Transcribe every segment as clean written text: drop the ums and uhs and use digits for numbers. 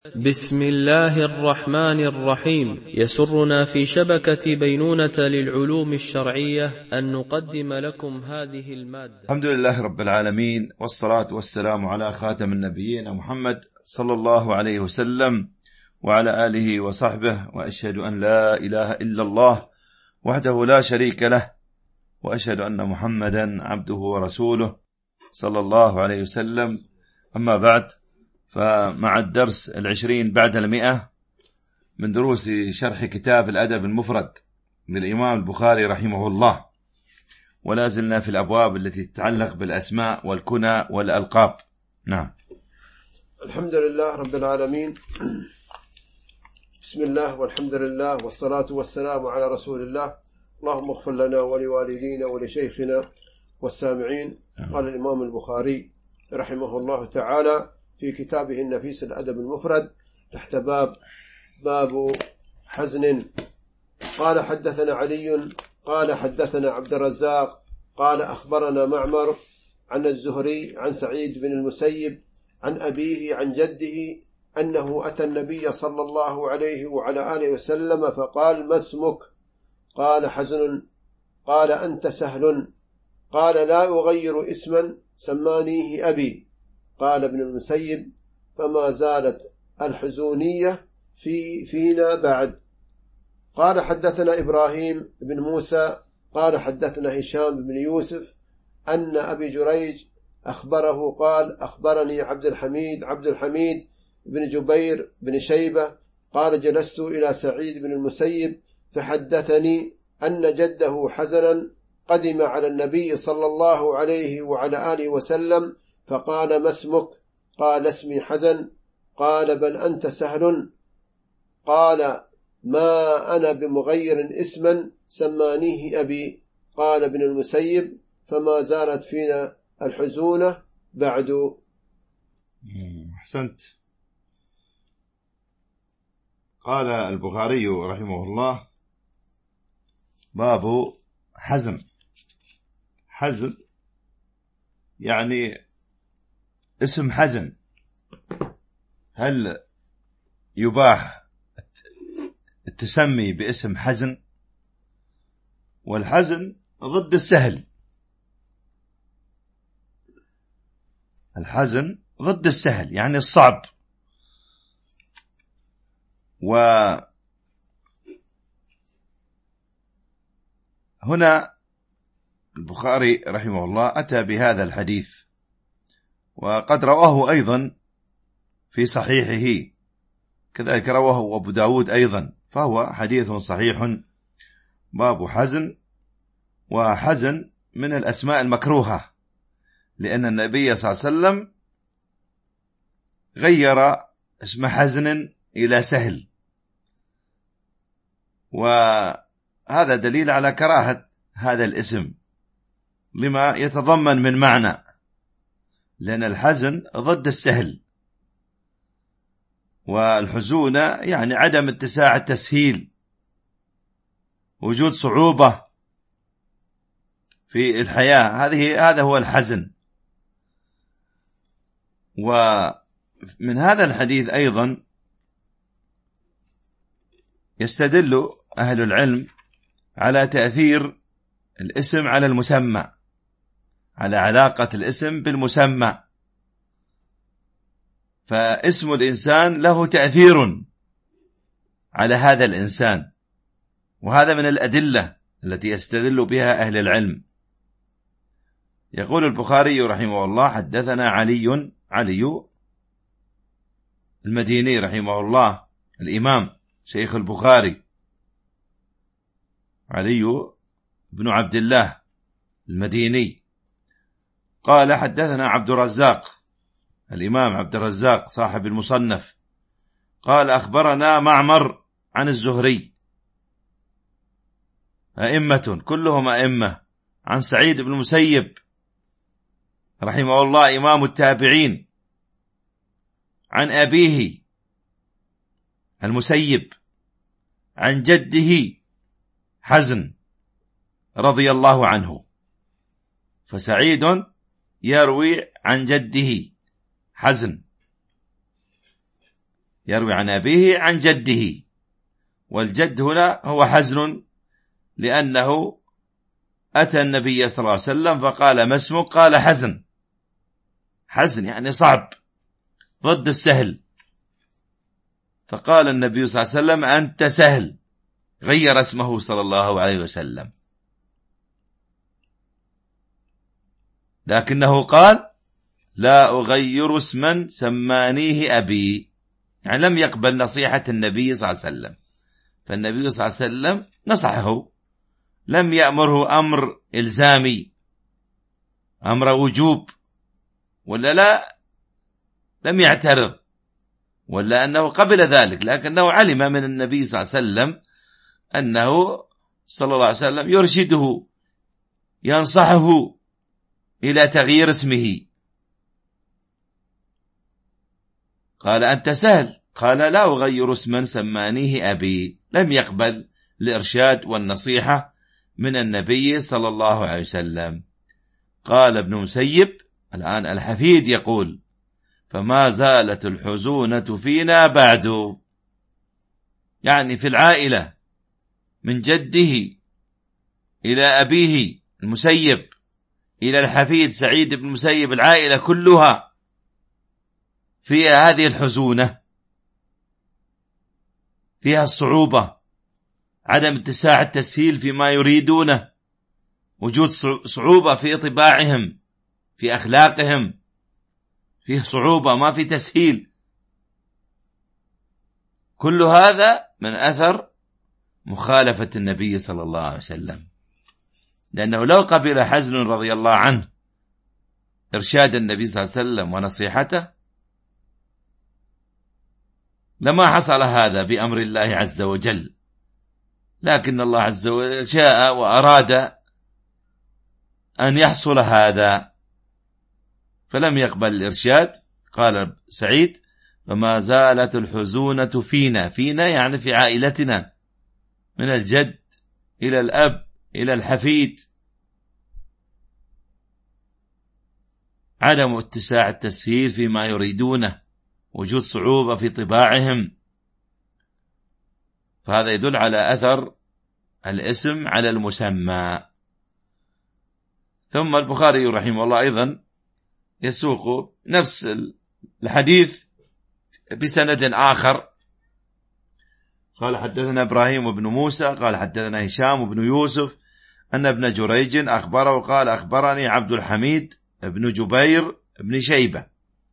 بسم الله الرحمن الرحيم. يسرنا في شبكة بينونة للعلوم الشرعية أن نقدم لكم هذه المادة. الحمد لله رب العالمين، والصلاة والسلام على خاتم النبيين محمد صلى الله عليه وسلم وعلى آله وصحبه، وأشهد أن لا إله إلا الله وحده لا شريك له، وأشهد أن محمدا عبده ورسوله صلى الله عليه وسلم. أما بعد، فمع الدرس 20 بعد 100 من دروس شرح كتاب الأدب المفرد للإمام البخاري رحمه الله، ولا زلنا في الأبواب التي تتعلق بالأسماء والكنى والألقاب. نعم. الحمد لله رب العالمين، بسم الله والحمد لله والصلاة والسلام على رسول الله. اللهم اغفر لنا ولوالدينا ولشيخنا والسامعين. قال الإمام البخاري رحمه الله تعالى في كتابه النفيس الأدب المفرد تحت باب حزن. قال حدثنا علي قال حدثنا عبد الرزاق قال أخبرنا معمر عن الزهري عن سعيد بن المسيب عن أبيه عن جده أنه أتى النبي صلى الله عليه وعلى آله وسلم فقال: ما اسمك؟ قال: حزن. قال: أنت سهل. قال: لا أغير اسما سمانيه أبي. قال ابن المسيب: فما زالت الحزونية فينا بعد. قال حدثنا إبراهيم بن موسى قال حدثنا هشام بن يوسف أن أبي جريج أخبره قال: أخبرني عبد الحميد بن جبير بن شيبة قال: جلست إلى سعيد بن المسيب فحدثني أن جده حزنا قدم على النبي صلى الله عليه وعلى آله وسلم فقال: ما اسمك؟ قال: اسمي حزن. قال: بل أنت سهل. قال: ما أنا بمغير اسما سمانيه أبي. قال ابن المسيب: فما زالت فينا الحزونة بعد. أحسنت. قال البخاري رحمه الله: باب حزن. حزن يعني اسم حزن. هل يباح التسمي باسم حزن؟ والحزن ضد السهل. الحزن ضد السهل يعني الصعب. وهنا البخاري رحمه الله أتى بهذا الحديث، وقد رواه أيضا في صحيحه، كذلك رواه أبو داود أيضا، فهو حديث صحيح. باب حزن. وحزن من الأسماء المكروهة، لأن النبي صلى الله عليه وسلم غير اسم حزن إلى سهل، وهذا دليل على كراهة هذا الاسم لما يتضمن من معنى، لأن الحزن ضد السهل، والحزونة يعني عدم اتساع التسهيل، وجود صعوبة في الحياة، هذا هو الحزن. ومن هذا الحديث أيضا يستدل أهل العلم على تأثير الاسم على المسمى، على علاقة الاسم بالمسمى، فاسم الإنسان له تأثير على هذا الإنسان، وهذا من الأدلة التي يستدل بها أهل العلم. يقول البخاري رحمه الله: حدثنا علي المديني رحمه الله، الإمام شيخ البخاري، علي بن عبد الله المديني. قال حدثنا عبد الرزاق، الإمام عبد الرزاق صاحب المصنف. قال أخبرنا معمر عن الزهري، أئمة كلهم أئمة، عن سعيد بن المسيب رحمه الله إمام التابعين، عن أبيه المسيب، عن جده حزن رضي الله عنه. فسعيد يروي عن جده حزن، يروي عن أبيه عن جده، والجد هنا هو حزن، لأنه أتى النبي صلى الله عليه وسلم فقال ما اسمك؟ قال حزن. حزن يعني صعب، ضد السهل. فقال النبي صلى الله عليه وسلم أنت سهل، غير اسمه صلى الله عليه وسلم، لكنه قال لا أغير اسما سمانيه أبي، يعني لم يقبل نصيحة النبي صلى الله عليه وسلم. فالنبي صلى الله عليه وسلم نصحه، لم يأمره أمر إلزامي، أمر وجوب، ولا لا، لم يعترض، ولا أنه قبل ذلك، لكنه علم من النبي صلى الله عليه وسلم أنه صلى الله عليه وسلم يرشده، ينصحه إلى تغيير اسمه. قال أنت سهل، قال لا أغير اسما سمانيه أبي، لم يقبل الإرشاد والنصيحة من النبي صلى الله عليه وسلم. قال ابن مسيب، الآن الحفيد يقول فما زالت الحزونة فينا بعد، يعني في العائلة من جده إلى أبيه المسيب إلى الحفيد سعيد بن المسيب، العائلة كلها فيها هذه الحزونة، فيها الصعوبة، عدم اتساع التسهيل فيما يريدونه، وجود صعوبة في طباعهم، في أخلاقهم، فيه صعوبة، ما في تسهيل. كل هذا من أثر مخالفة النبي صلى الله عليه وسلم، لأنه لو قبل حزن رضي الله عنه إرشاد النبي صلى الله عليه وسلم ونصيحته لما حصل هذا بأمر الله عز وجل، لكن الله عز وجل شاء وأراد أن يحصل هذا فلم يقبل الإرشاد. قال سعيد فما زالت الحزونة فينا يعني في عائلتنا، من الجد إلى الأب إلى الحفيد، عدم اتساع التسهيل فيما يريدونه، وجود صعوبة في طباعهم، فهذا يدل على أثر الاسم على المسمى. ثم البخاري رحمه الله أيضا يسوق نفس الحديث بسند آخر. قال حدثنا إبراهيم بن موسى قال حدثنا هشام بن يوسف أن ابن جريج أخبره قال أخبرني عبد الحميد بن جبير بن شيبة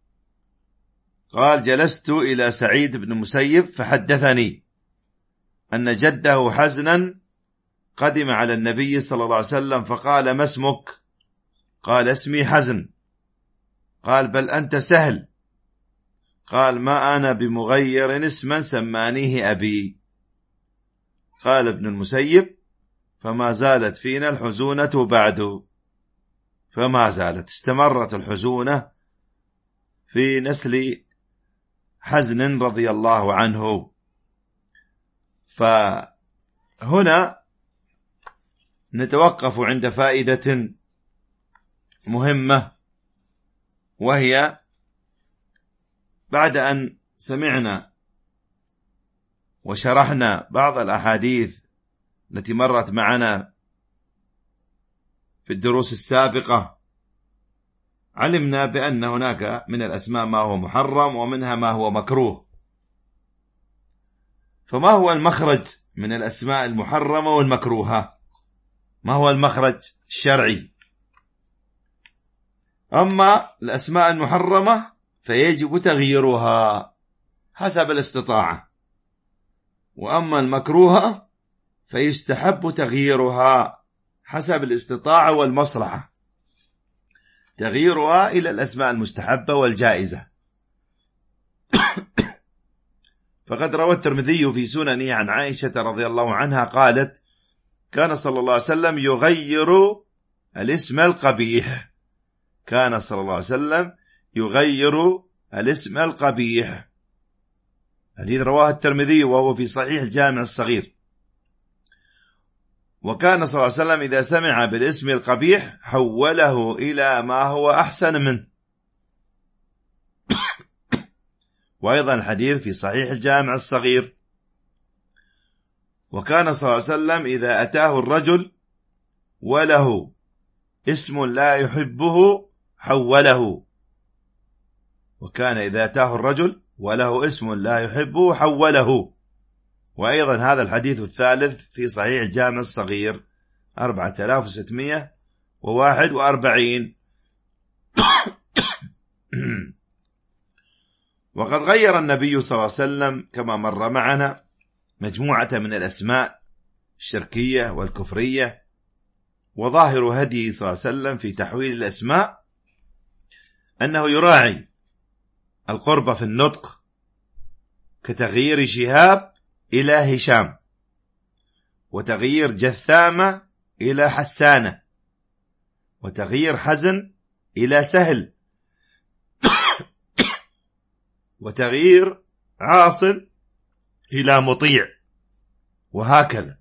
قال جلست إلى سعيد بن مسيب فحدثني أن جده حزنا قدم على النبي صلى الله عليه وسلم فقال ما اسمك؟ قال اسمي حزن. قال بل أنت سهل. قال ما أنا بمغير اسما سمانيه أبي. قال ابن المسيب فما زالت فينا الحزونة بعد. فما زالت، استمرت الحزونة في نسل حزن رضي الله عنه. فهنا نتوقف عند فائدة مهمة، وهي بعد أن سمعنا وشرحنا بعض الأحاديث التي مرت معنا في الدروس السابقة، علمنا بأن هناك من الأسماء ما هو محرم ومنها ما هو مكروه. فما هو المخرج من الأسماء المحرمة والمكروهة؟ ما هو المخرج الشرعي؟ أما الأسماء المحرمة فيجب تغييرها حسب الاستطاعة، وأما المكروهة فيستحب تغييرها حسب الاستطاعة والمصلحة، تغييرها إلى الأسماء المستحبة والجائزة. فقد روى الترمذي في سننه عن عائشة رضي الله عنها قالت كان صلى الله عليه وسلم يغير الاسم القبيح. كان صلى الله عليه وسلم يغير الاسم القبيح. الحديث رواه الترمذي وهو في صحيح الجامع الصغير. وكان صلى الله عليه وسلم إذا سمع بالاسم القبيح حوله إلى ما هو أحسن منه. وأيضا الحديث في صحيح الجامع الصغير. وكان صلى الله عليه وسلم إذا أتاه الرجل وله اسم لا يحبه حوله. وكان إذا أتاه الرجل وله اسم لا يحبه حوله. وأيضا هذا الحديث الثالث في صحيح الجامع الصغير 4641. وقد غير النبي صلى الله عليه وسلم كما مر معنا مجموعة من الأسماء الشركية والكفرية. وظاهر هديه صلى الله عليه وسلم في تحويل الأسماء أنه يراعي القرب في النطق، كتغيير شهاب إلى هشام، وتغيير جثامة إلى حسانة، وتغيير حزن إلى سهل، وتغيير عاصم إلى مطيع، وهكذا.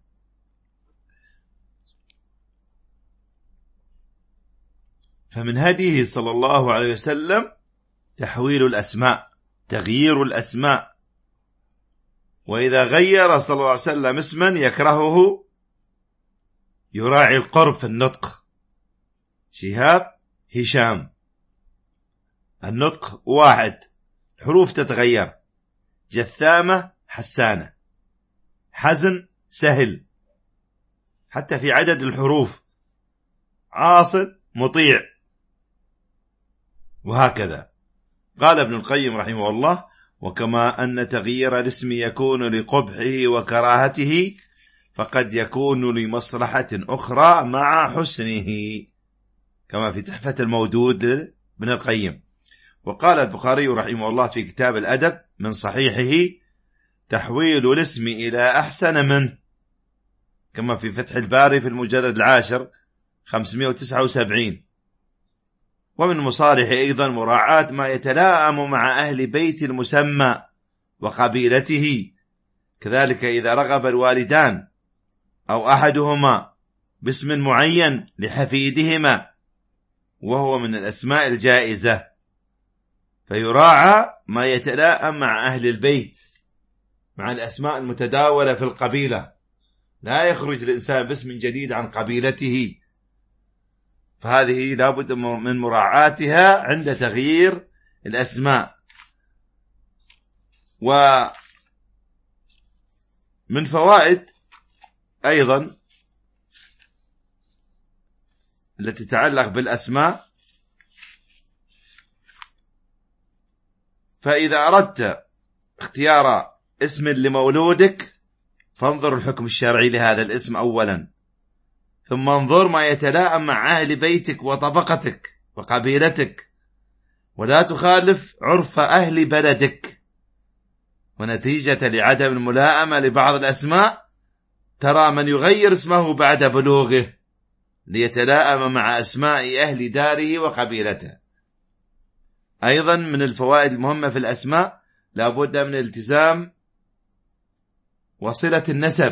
فمن هديه صلى الله عليه وسلم تحويل الأسماء، تغيير الأسماء. وإذا غير صلى الله عليه وسلم اسما يكرهه يراعي القرب في النطق، شهاب هشام، النطق واحد، الحروف تتغير، جثامة حسانة، حزن سهل، حتى في عدد الحروف، عاصم مطيع، وهكذا. قال ابن القيم رحمه الله: وكما أن تغيير الاسم يكون لقبحه وكراهته، فقد يكون لمصلحة أخرى مع حسنه، كما في تحفة المودود لابن القيم. وقال البخاري رحمه الله في كتاب الأدب من صحيحه: تحويل الاسم إلى أحسن منه، كما في فتح الباري في المجلد 10 579. ومن مصالح أيضا مراعاة ما يتلائم مع أهل بيت المسمى وقبيلته، كذلك إذا رغب الوالدان أو أحدهما باسم معين لحفيدهما وهو من الأسماء الجائزة، فيراعى ما يتلائم مع أهل البيت، مع الأسماء المتداولة في القبيلة، لا يخرج الإنسان باسم جديد عن قبيلته، فهذه لابد من مراعاتها عند تغيير الأسماء. ومن فوائد أيضا التي تتعلق بالأسماء: فإذا أردت اختيار اسم لمولودك فانظر الحكم الشرعي لهذا الاسم أولا، ثم انظر ما يتلائم مع أهل بيتك وطبقتك وقبيلتك، ولا تخالف عرف أهل بلدك. ونتيجة لعدم الملائمة لبعض الأسماء ترى من يغير اسمه بعد بلوغه ليتلائم مع أسماء أهل داره وقبيلته. أيضا من الفوائد المهمة في الأسماء لابد من التزام وصلة النسب،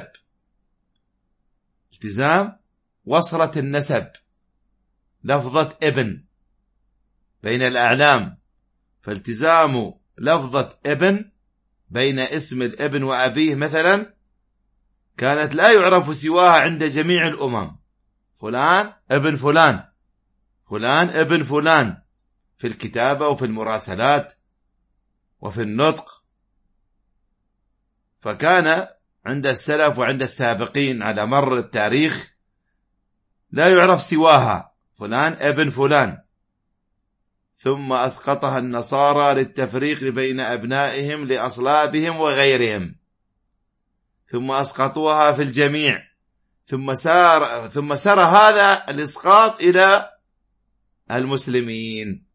التزام وصلة النسب، لفظة ابن بين الأعلام، فالتزام لفظة ابن بين اسم الابن وأبيه مثلا كانت لا يعرف سواها عند جميع الأمم، فلان ابن فلان، فلان ابن فلان، في الكتابة وفي المراسلات وفي النطق. فكان عند السلف وعند السابقين على مر التاريخ لا يعرف سواها، فلان ابن فلان. ثم أسقطها النصارى للتفريق بين أبنائهم لأصلابهم وغيرهم، ثم أسقطوها في الجميع، ثم سار هذا الإسقاط إلى المسلمين.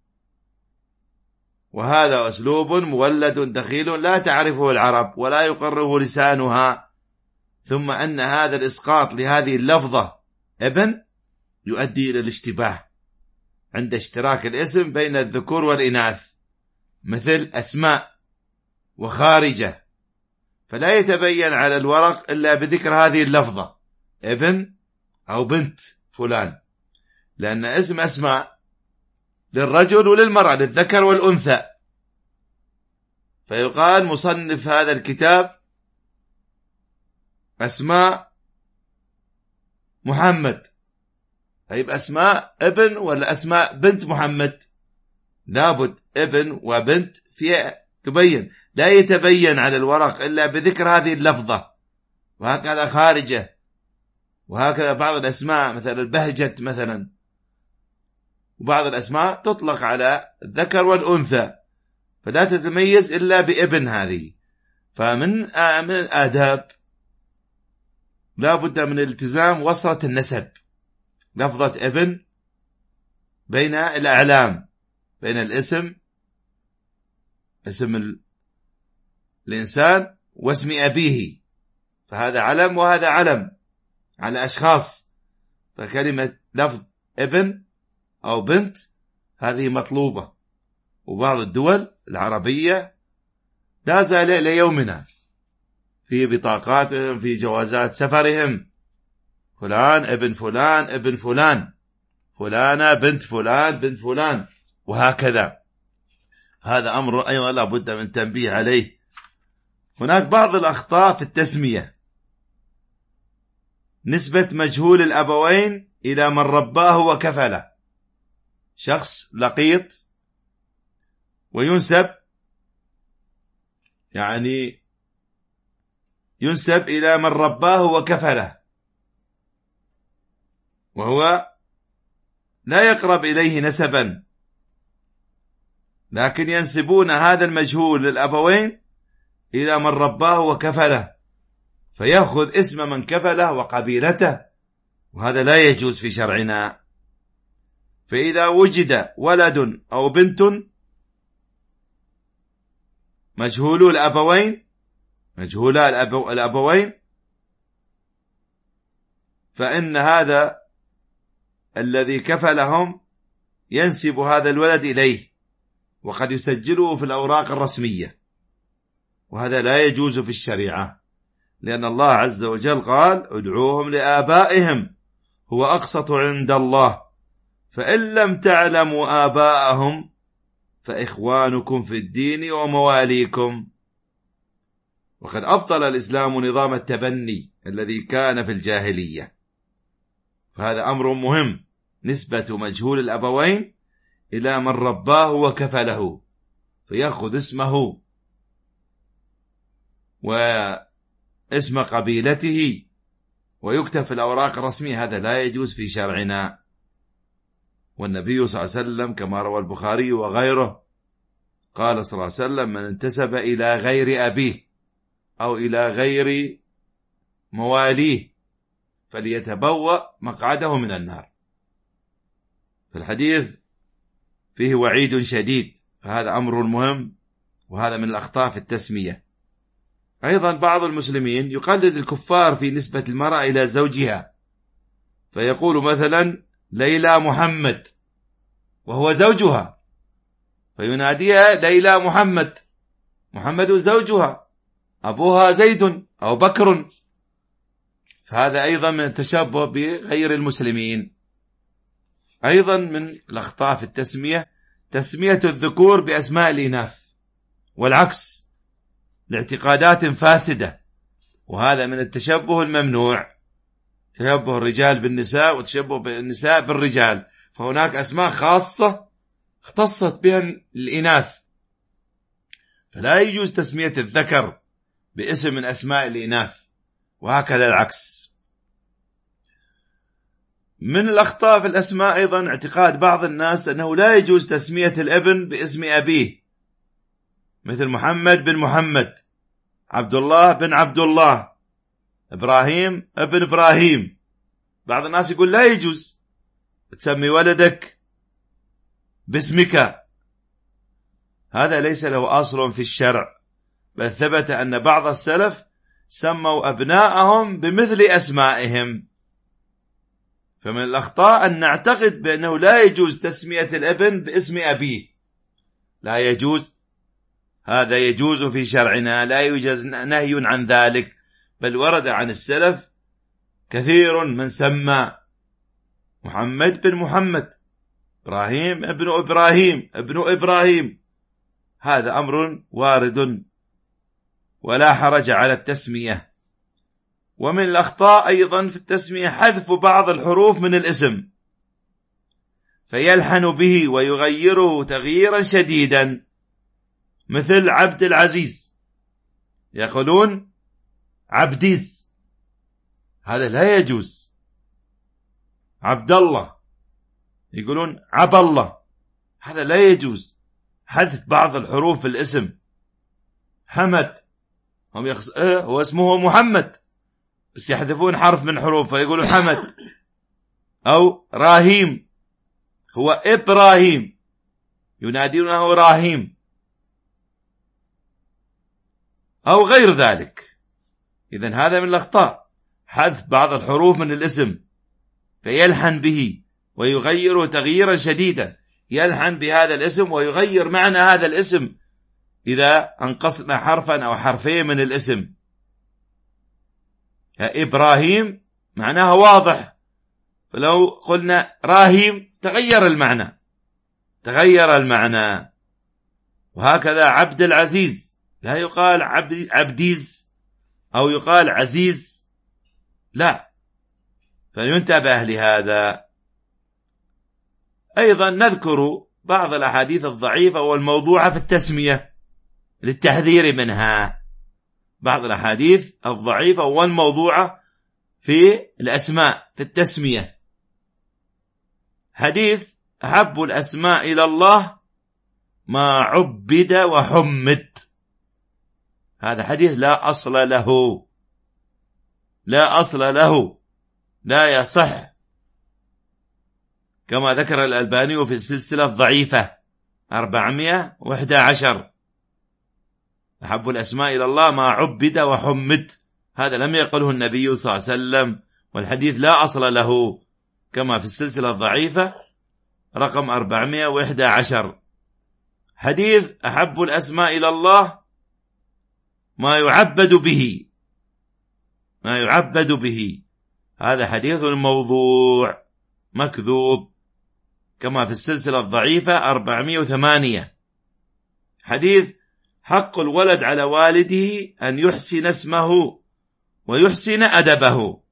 وهذا أسلوب مولد دخيل لا تعرفه العرب ولا يقره لسانها. ثم أن هذا الإسقاط لهذه اللفظة ابن يؤدي إلى الاشتباه عند اشتراك الاسم بين الذكور والإناث، مثل أسماء وخارجة، فلا يتبين على الورق إلا بذكر هذه اللفظة ابن أو بنت فلان، لأن اسم أسماء للرجل وللمرأة، للذكر والأنثى، فيقال مصنف هذا الكتاب أسماء محمد. طيب أسماء ابن ولا أسماء بنت محمد؟ لابد ابن وبنت فيها تبين، لا يتبين على الورق إلا بذكر هذه اللفظة، وهكذا خارجة، وهكذا بعض الأسماء مثل البهجة مثلا، وبعض الأسماء تطلق على الذكر والأنثى فلا تتميز إلا بابن. هذه فمن الآداب لا بد من التزام وصلة النسب، لفظة ابن بين الأعلام، بين الاسم، اسم الإنسان، واسم أبيه، فهذا علم وهذا علم على أشخاص، فكلمة لفظ ابن أو بنت هذه مطلوبة. وبعض الدول العربية لا زال إلى يومنا في بطاقاتهم، في جوازات سفرهم، فلان ابن فلان ابن فلان، فلانة بنت فلان بنت فلان، وهكذا. هذا أمر أيضا لا بد من تنبيه عليه. هناك بعض الأخطاء في التسمية، نسبة مجهول الأبوين إلى من رباه وكفله. شخص لقيط وينسب، يعني ينسب إلى من رباه وكفله، وهو لا يقرب إليه نسبا، لكن ينسبون هذا المجهول للأبوين إلى من رباه وكفله، فيأخذ اسم من كفله وقبيلته، وهذا لا يجوز في شرعنا. فإذا وجد ولد أو بنت مجهول الأبوين، مجهولا الأبوين، فإن هذا الذي كفلهم ينسب هذا الولد إليه، وقد يسجله في الأوراق الرسمية، وهذا لا يجوز في الشريعة، لأن الله عز وجل قال ادعوهم لآبائهم هو أقسط عند الله، فإن لم تعلموا آباءهم فإخوانكم في الدين ومواليكم. وقد أبطل الإسلام نظام التبني الذي كان في الجاهلية، فهذا أمر مهم، نسبة مجهول الأبوين إلى من رباه وكفله، فيأخذ اسمه واسم قبيلته ويكتب في الأوراق الرسمية، هذا لا يجوز في شرعنا. والنبي صلى الله عليه وسلم كما روى البخاري وغيره قال صلى الله عليه وسلم من انتسب إلى غير أبيه أو إلى غير مواليه فليتبوأ مقعده من النار. فالحديث فيه وعيد شديد، فهذا أمر مهم، وهذا من الأخطاء في التسمية. أيضا بعض المسلمين يقلد الكفار في نسبة المرأة إلى زوجها، فيقول مثلا ليلى محمد وهو زوجها، فيناديها ليلى محمد، محمد زوجها، أبوها زيد أو بكر، فهذا أيضا من التشبه بغير المسلمين. أيضا من الأخطاء في التسمية تسمية الذكور بأسماء الإناث، والعكس لاعتقادات فاسدة، وهذا من التشبه الممنوع، تشبه الرجال بالنساء وتشبه النساء بالرجال، فهناك أسماء خاصة اختصت بها الإناث، فلا يجوز تسمية الذكر باسم من أسماء الإناث، وهكذا العكس. من الأخطاء في الأسماء أيضا اعتقاد بعض الناس أنه لا يجوز تسمية الابن باسم أبيه، مثل محمد بن محمد، عبد الله بن عبد الله، إبراهيم ابن إبراهيم. بعض الناس يقول لا يجوز تسمي ولدك باسمك، هذا ليس له أصل في الشرع، بل ثبت أن بعض السلف سموا أبناءهم بمثل أسمائهم. فمن الأخطاء أن نعتقد بأنه لا يجوز تسمية الابن باسم أبيه، لا يجوز، هذا يجوز في شرعنا، لا يوجد نهي عن ذلك، بل ورد عن السلف كثير من سمى محمد بن محمد، إبراهيم ابن إبراهيم ابن إبراهيم، هذا أمر وارد ولا حرج على التسمية. ومن الأخطاء أيضا في التسمية حذف بعض الحروف من الاسم فيلحن به ويغيره تغييرا شديدا، مثل عبد العزيز يقولون عبديز، هذا لا يجوز. عبد الله يقولون عب الله، هذا لا يجوز. حذف بعض الحروف في الاسم. حمد هم هو اسمه محمد بس يحذفون حرف من حروفه يقولوا حمد. أو راهيم هو إبراهيم ينادونه راهيم، أو غير ذلك. إذن هذا من الأخطاء، حذف بعض الحروف من الاسم فيلحن به ويغيره تغييرا شديدا، يلحن بهذا الاسم ويغير معنى هذا الاسم إذا أنقصنا حرفا أو حرفين من الاسم. إبراهيم معناها واضح، فلو قلنا راهيم تغير المعنى. وهكذا عبد العزيز لا يقال عبديز أو يقال عزيز، لا، فلينتبه لهذا. أيضا نذكر بعض الأحاديث الضعيفة والموضوعة في التسمية للتحذير منها. بعض الأحاديث الضعيفة والموضوعة في الأسماء في التسمية. حديث أحب الأسماء إلى الله ما عبد وحمد، هذا حديث لا أصل له، لا يصح، كما ذكر الألباني في السلسلة الضعيفة 411. أحب الأسماء إلى الله ما عبد وحمد، هذا لم يقله النبي صلى الله عليه وسلم، والحديث لا أصل له، كما في السلسلة الضعيفة رقم 411. حديث أحب الأسماء إلى الله ما يعبد به، هذا حديث موضوع مكذوب، كما في السلسلة الضعيفة 408. حديث حق الولد على والده أن يحسن اسمه ويحسن أدبه،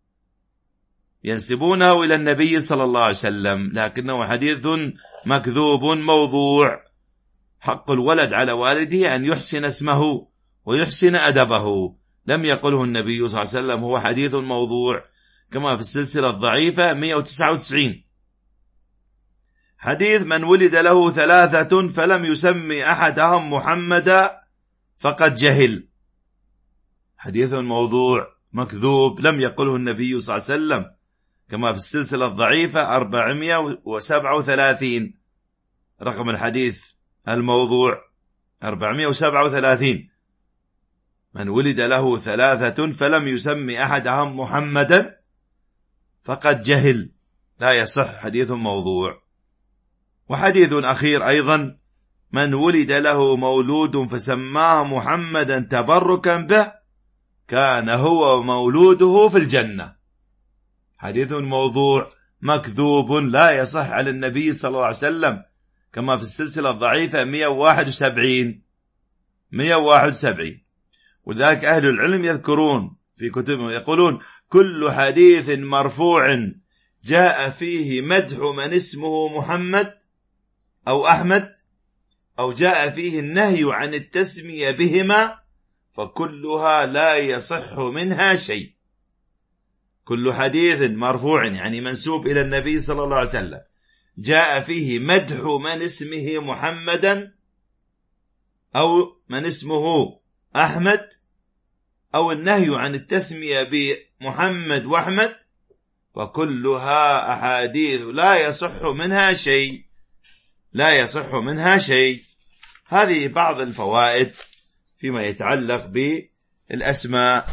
ينسبونه إلى النبي صلى الله عليه وسلم، لكنه حديث مكذوب موضوع. حق الولد على والده أن يحسن اسمه ويحسن أدبه، لم يقله النبي صلى الله عليه وسلم، هو حديث موضوع، كما في السلسلة الضعيفة 199. حديث من ولد له 3 فلم يسمي أحدهم محمدا فقد جهل، حديث موضوع مكذوب، لم يقله النبي صلى الله عليه وسلم، كما في السلسلة الضعيفة 437 رقم الحديث الموضوع 437. من ولد له 3 فلم يسمي أحدهم محمدا فقد جهل، لا يصح، حديث موضوع. وحديث أخير أيضا، من ولد له مولود فسماه محمدا تبركا به كان هو مولوده في الجنة، حديث موضوع مكذوب لا يصح على النبي صلى الله عليه وسلم، كما في السلسلة الضعيفة 171. ولذلك أهل العلم يذكرون في كتبهم يقولون كل حديث مرفوع جاء فيه مدح من اسمه محمد أو أحمد أو جاء فيه النهي عن التسمية بهما فكلها لا يصح منها شيء. كل حديث مرفوع يعني منسوب إلى النبي صلى الله عليه وسلم جاء فيه مدح من اسمه محمدا أو من اسمه أحمد أو النهي عن التسمية بمحمد وأحمد فكلها أحاديث لا يصح منها شيء. هذه بعض الفوائد فيما يتعلق بالأسماء.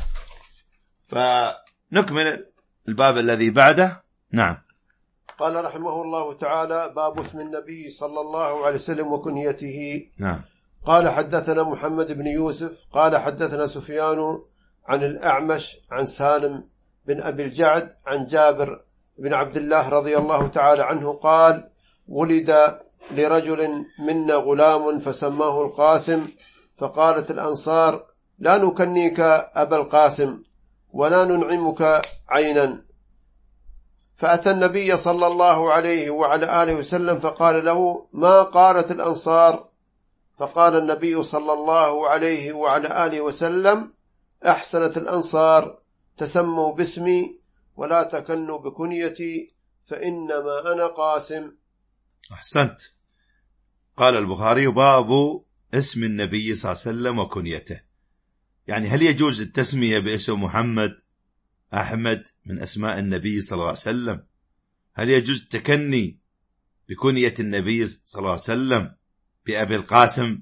فنكمل الباب الذي بعده. نعم. قال رحمه الله تعالى: باب اسم النبي صلى الله عليه وسلم وكنيته. نعم. قال: حدثنا محمد بن يوسف قال حدثنا سفيان عن الأعمش عن سالم بن أبي الجعد عن جابر بن عبد الله رضي الله تعالى عنه قال: ولد لرجل منا غلام فسماه القاسم، فقالت الأنصار: لا نكنيك أبا القاسم ولا ننعمك عينا. فأتى النبي صلى الله عليه وعلى آله وسلم فقال له: ما قالت الأنصار؟ فقال النبي صلى الله عليه وعلى آله وسلم: أحسنت الأنصار، تسموا باسمي ولا تكنوا بكنيتي، فإنما أنا قاسم. أحسنت. قال البخاري: باب اسم النبي صلى الله عليه وسلم وكنيته. يعني هل يجوز التسمية باسم محمد، أحمد من أسماء النبي صلى الله عليه وسلم؟ هل يجوز التكني بكنية النبي صلى الله عليه وسلم بأبي القاسم؟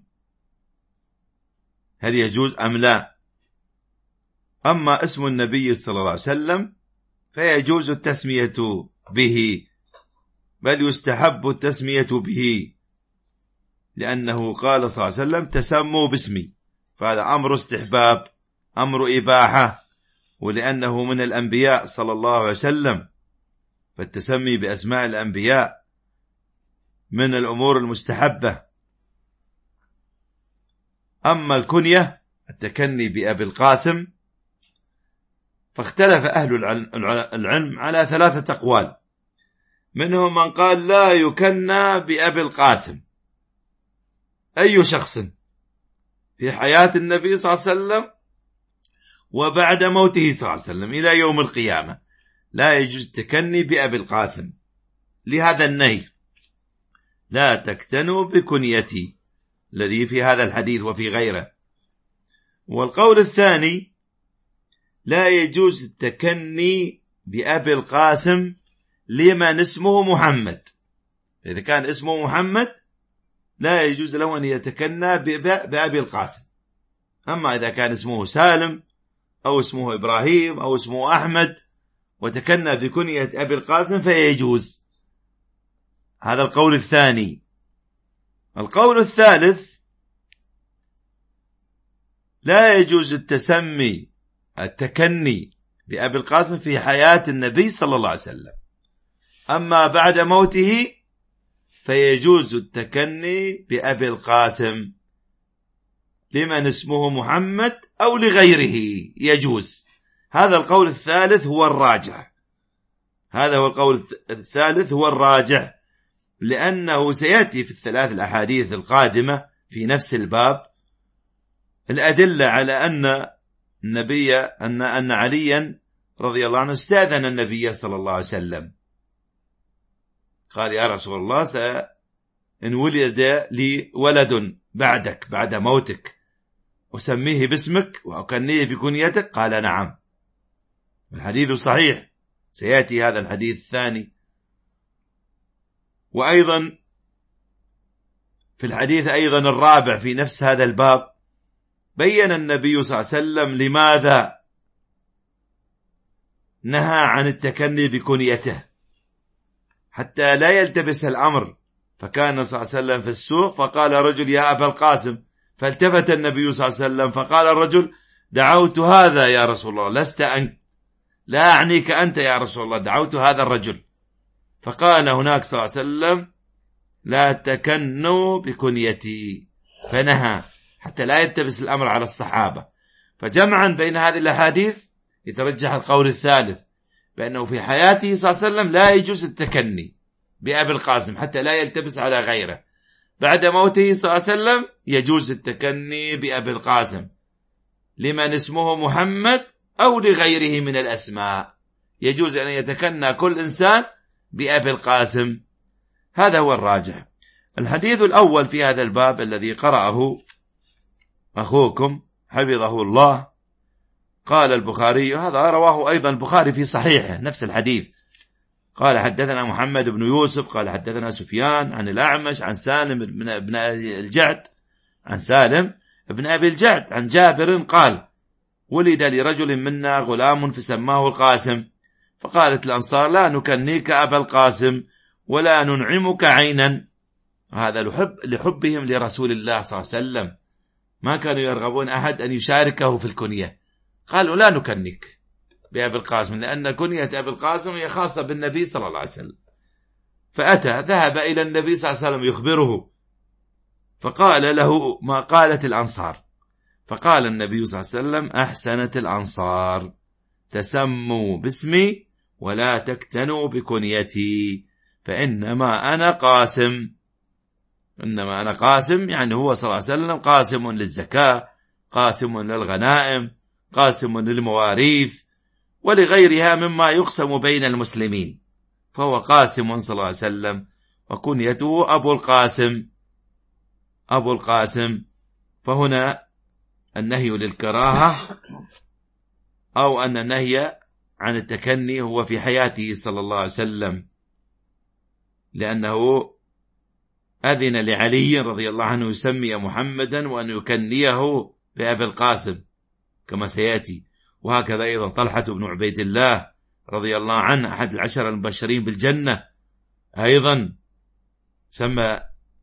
هل يجوز أم لا؟ أما اسم النبي صلى الله عليه وسلم فيجوز التسمية به، بل يستحب التسمية به، لأنه قال صلى الله عليه وسلم: تسموا باسمي، فهذا أمر استحباب، أمر إباحة، ولأنه من الأنبياء صلى الله عليه وسلم، فالتسمي بأسماء الأنبياء من الأمور المستحبة. أما الكنية التكني بأبي القاسم فاختلف أهل العلم على 3 أقوال، منهم من قال لا يكنى بأبي القاسم أي شخص في حياة النبي صلى الله عليه وسلم وبعد موته صلى الله عليه وسلم إلى يوم القيامة، لا يجوز التكني بأبي القاسم، لهذا النهي: لا تكتنوا بكنيتي، الذي في هذا الحديث وفي غيره. والقول الثاني: لا يجوز التكني بأبي القاسم لمن اسمه محمد، إذا كان اسمه محمد لا يجوز له أن يتكنى بأبي القاسم. أما إذا كان اسمه سالم أو اسمه إبراهيم أو اسمه أحمد وتكنى بكنية أبي القاسم فيجوز. هذا القول الثاني. القول الثالث: لا يجوز التكني بأبي القاسم في حياة النبي صلى الله عليه وسلم، أما بعد موته فيجوز التكني بأبي القاسم لمن اسمه محمد أو لغيره، يجوز. هذا القول الثالث هو الراجح، هذا هو القول الثالث هو الراجح، لأنه سيأتي في ال3 الأحاديث القادمة في نفس الباب الأدلة على أن النبي أن عليا رضي الله عنه استأذن النبي صلى الله عليه وسلم، قال: يا رسول الله، إن ولد لي ولد بعدك بعد موتك أسميه باسمك وأكنيه بكنيتك؟ قال: نعم. الحديث صحيح، سيأتي هذا الحديث الثاني. وأيضا في الحديث أيضا الرابع في نفس هذا الباب بين النبي صلى الله عليه وسلم لماذا نهى عن التكني بكنيته، حتى لا يلتبس الأمر. فكان صلى الله عليه وسلم في السوق فقال رجل: يا أبا القاسم، فالتفت النبي صلى الله عليه وسلم فقال الرجل: دعوت هذا يا رسول الله، لست أنت، لا أعنيك أنت يا رسول الله، دعوت هذا الرجل. فقال هناك صلى الله عليه وسلم: لا تكنوا بكنيتي، فنهى حتى لا يلتبس الأمر على الصحابة. فجمعا بين هذه الأحاديث يترجح القول الثالث، بأنه في حياته صلى الله عليه وسلم لا يجوز التكني بأبي القاسم حتى لا يلتبس على غيره، بعد موته صلى الله عليه وسلم يجوز التكني بأبي القاسم لمن اسمه محمد أو لغيره من الأسماء، يجوز أن يتكنى كل إنسان بأبي القاسم. هذا هو الراجح. الحديث الأول في هذا الباب الذي قرأه أخوكم حفظه الله، قال البخاري، هذا رواه أيضا البخاري في صحيحه نفس الحديث، قال: حدثنا محمد بن يوسف قال حدثنا سفيان عن الأعمش عن سالم بن الجعد عن سالم بن أبي الجعد عن جابر قال: ولد لرجل منا غلام فسماه القاسم، فقالت الأنصار: لا نكنيك أبا القاسم ولا ننعمك عينا. هذا لحبهم لرسول الله صلى الله عليه وسلم، ما كانوا يرغبون أحد أن يشاركه في الكنية، قالوا: لا نكنيك بأبي القاسم، لأن كنية أبي القاسم هي خاصة بالنبي صلى الله عليه وسلم. فأتى ذهب إلى النبي صلى الله عليه وسلم يخبره، فقال له ما قالت الأنصار. فقال النبي صلى الله عليه وسلم: أحسنت الأنصار، تسموا باسمي ولا تكتنوا بكنيتي، فإنما أنا قاسم. إنما أنا قاسم يعني هو صلى الله عليه وسلم قاسم للزكاة، قاسم للغنائم، قاسم للمواريث ولغيرها مما يقسم بين المسلمين، فهو قاسم صلى الله عليه وسلم، وكنيته أبو القاسم. أبو القاسم. فهنا النهي للكراهة، أو أن النهي عن التكني هو في حياته صلى الله عليه وسلم، لأنه أذن لعلي رضي الله عنه يسمي محمدا وأن يكنيه بأبي القاسم كما سيأتي. وهكذا أيضا طلحة بن عبيد الله رضي الله عنه أحد العشر المبشرين بالجنة أيضا سمى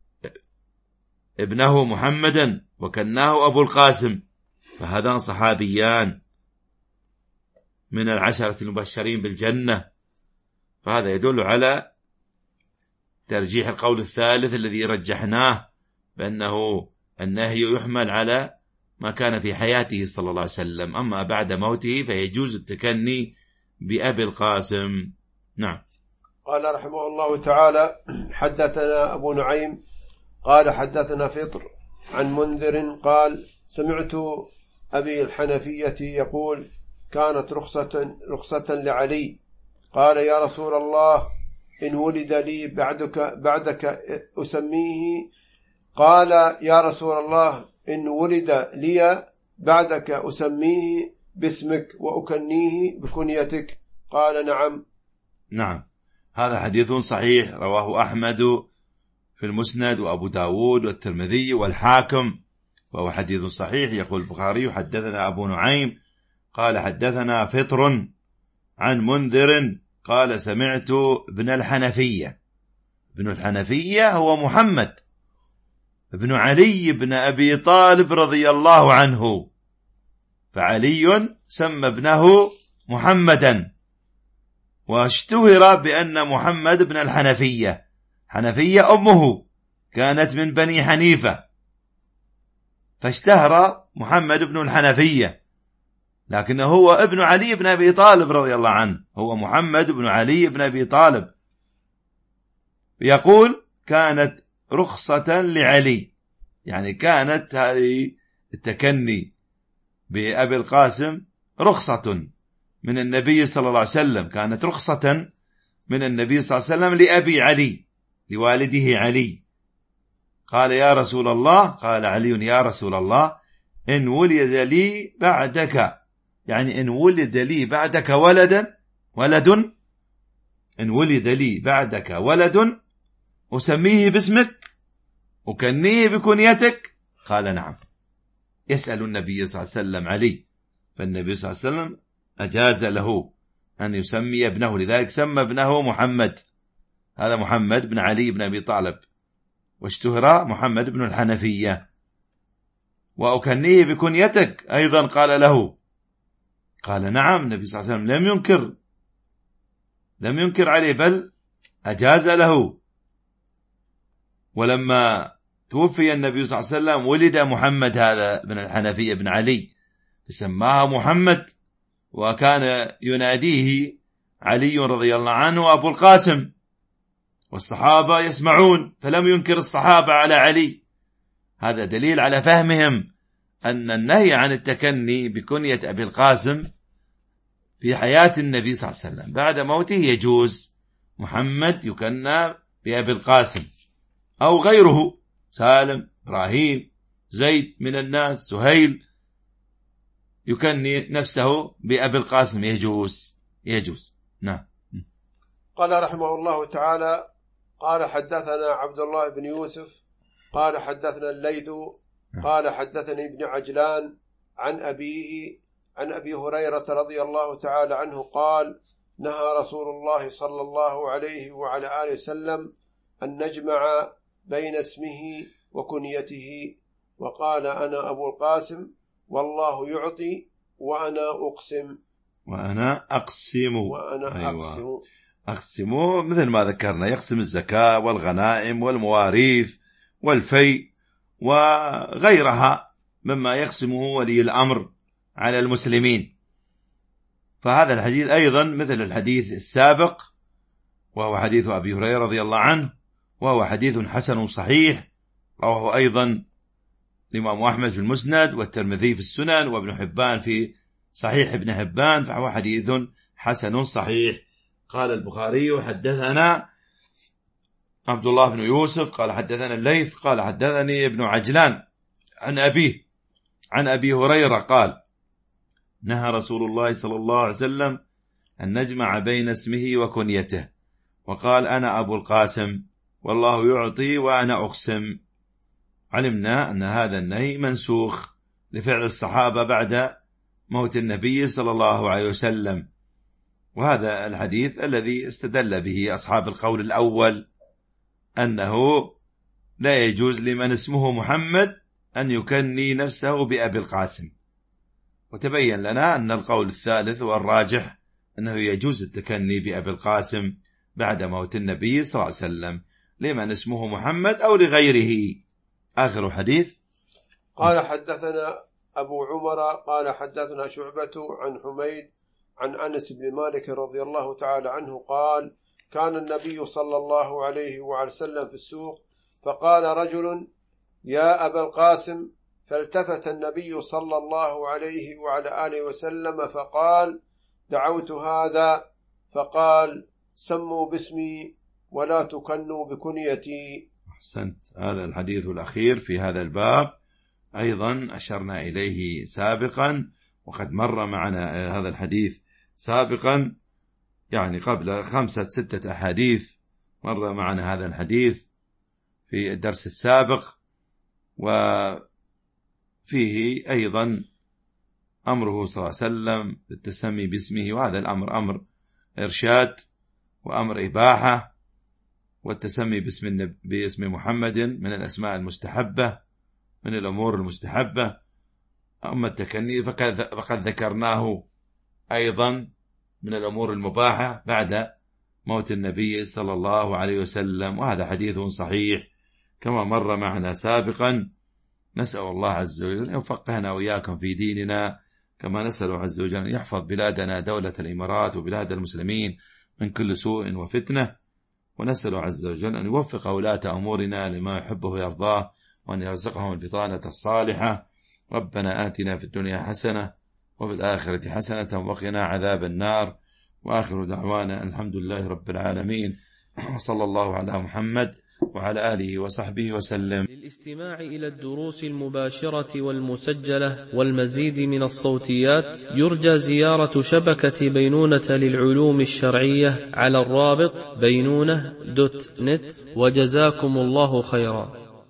ابنه محمدا وكناه أبو القاسم، فهذان صحابيان من العشرة المبشرين بالجنة. فهذا يدل على ترجيح القول الثالث الذي رجحناه، بأنه النهي يحمل على ما كان في حياته صلى الله عليه وسلم، أما بعد موته فيجوز التكني بأبي القاسم. نعم. قال رحمه الله تعالى: حدثنا أبو نعيم قال حدثنا فطر عن منذر قال: سمعت أبي الحنفية يقول: كانت رخصة لعلي. قال: يا رسول الله، إن ولد لي بعدك أسميه. قال: يا رسول الله، إن ولد لي بعدك أسميه باسمك وأكنيه بكنيتك. قال: نعم. نعم، هذا حديث صحيح رواه أحمد في المسند وأبو داود والترمذي والحاكم، وهو حديث صحيح. يقول البخاري: حدثنا أبو نعيم قال حدثنا فطر عن منذر قال: سمعت ابن الحنفية. ابن الحنفية هو محمد ابن علي بن أبي طالب رضي الله عنه، فعلي سمى ابنه محمدا، واشتهر بأن محمد بن الحنفية. حنفية أمه كانت من بني حنيفة، فاشتهر محمد بن الحنفية، لكنه هو ابن علي بن أبي طالب رضي الله عنه، هو محمد بن علي بن أبي طالب. يقول: كانت رخصة لعلي، يعني كانت هذه التكني بأبي القاسم رخصة من النبي صلى الله عليه وسلم، كانت رخصة من النبي صلى الله عليه وسلم لأبي علي، لوالده علي. قال: يا رسول الله، قال علي: يا رسول الله، إن ولد لي بعدك، يعني إن ولد لي بعدك ولد، إن ولد لي بعدك ولد أسميه باسمك أكنيه بكنيتك. قال: نعم. يسأل النبي صلى الله عليه وسلم علي، فالنبي صلى الله عليه وسلم أجاز له أن يسمي ابنه، لذلك سمى ابنه محمد. هذا محمد بن علي بن أبي طالب، واشتهر محمد بن الحنفية. وأكنيه بكنيتك أيضا قال له. قال: نعم. النبي صلى الله عليه وسلم لم ينكر عليه، بل أجاز له. ولما توفي النبي صلى الله عليه وسلم ولد محمد هذا بن الحنفية بن علي، سماها محمد، وكان يناديه علي رضي الله عنه أبو القاسم، والصحابة يسمعون، فلم ينكر الصحابة على علي. هذا دليل على فهمهم أن النهي عن التكني بكنية أبي القاسم في حياة النبي صلى الله عليه وسلم، بعد موته يجوز. محمد يكنى بأبي القاسم، أو غيره، سالم، إبراهيم، زيد من الناس، سهيل، يكني نفسه بأبي القاسم، يجوز. نعم. قال رحمه الله تعالى: قال حدثنا عبد الله بن يوسف قال حدثنا الليث قال حدثني ابن عجلان عن أبيه عن أبي هريرة رضي الله تعالى عنه قال: نهى رسول الله صلى الله عليه وعلى آله وسلم أن نجمع بين اسمه وكنيته، وقال: أنا أبو القاسم، والله يعطي وأنا أقسم. وأنا أقسم. أقسم. أقسموه مثل ما ذكرنا، يقسم الزكاة والغنائم والمواريث والفيء وغيرها مما يقسمه ولي الأمر على المسلمين. فهذا الحديث أيضا مثل الحديث السابق، وهو حديث أبي هريرة رضي الله عنه، وهو حديث حسن صحيح، رواه أيضا الإمام أحمد في المسند والترمذي في السنن وابن حبان في صحيح ابن حبان، فهو حديث حسن صحيح. قال البخاري حدثنا عبد الله بن يوسف قال حدثنا الليث قال حدثني ابن عجلان عن أبي هريرة قال نهى رسول الله صلى الله عليه وسلم أن نجمع بين اسمه وكنيته، وقال أنا أبو القاسم والله يعطي وأنا أقسم. علمنا أن هذا النهي منسوخ لفعل الصحابة بعد موت النبي صلى الله عليه وسلم، وهذا الحديث الذي استدل به أصحاب القول الأول أنه لا يجوز لمن اسمه محمد أن يكني نفسه بأبي القاسم. وتبين لنا أن القول الثالث والراجح أنه يجوز التكني بأبي القاسم بعد موت النبي صلى الله عليه وسلم لمن اسمه محمد أو لغيره. آخر حديث قال حدثنا أبو عمر قال حدثنا شعبة عن حميد عن أنس بن مالك رضي الله تعالى عنه قال كان النبي صلى الله عليه وسلم في السوق فقال رجل يا أبا القاسم، فالتفت النبي صلى الله عليه وعلى آله وسلم فقال دعوت هذا، فقال سموا باسمي ولا تكنوا بكنيتي. أحسنت. هذا الحديث الأخير في هذا الباب أيضا أشرنا إليه سابقا، وقد مر معنا هذا الحديث سابقا، يعني قبل 5-6 أحاديث مر معنا هذا الحديث في الدرس السابق، وفيه أيضا أمره صلى الله عليه وسلم بالتسمي باسمه، وهذا الأمر أمر إرشاد وأمر إباحة، والتسمي باسم محمد من الأسماء المستحبة من الأمور المستحبة. أما التكني فقد ذكرناه أيضا من الأمور المباحة بعد موت النبي صلى الله عليه وسلم، وهذا حديث صحيح كما مر معنا سابقا. نسأل الله عز وجل أن يفقهنا وإياكم في ديننا، كما نسأل عز وجل أن يحفظ بلادنا دولة الإمارات وبلاد المسلمين من كل سوء وفتنة، ونسأل عز وجل أن يوفق ولاة أمورنا لما يحبه ويرضاه، وأن يرزقهم البطانة الصالحة. ربنا آتنا في الدنيا حسنة وفي الآخرة حسنة وقنا عذاب النار. وآخر دعوانا الحمد لله رب العالمين، صلى الله على محمد وعلى آله وصحبه وسلم. للاستماع إلى الدروس المباشرة والمسجلة والمزيد من الصوتيات يرجى زيارة شبكة بينونة للعلوم الشرعية على الرابط بينونة.net، وجزاكم الله خيرا.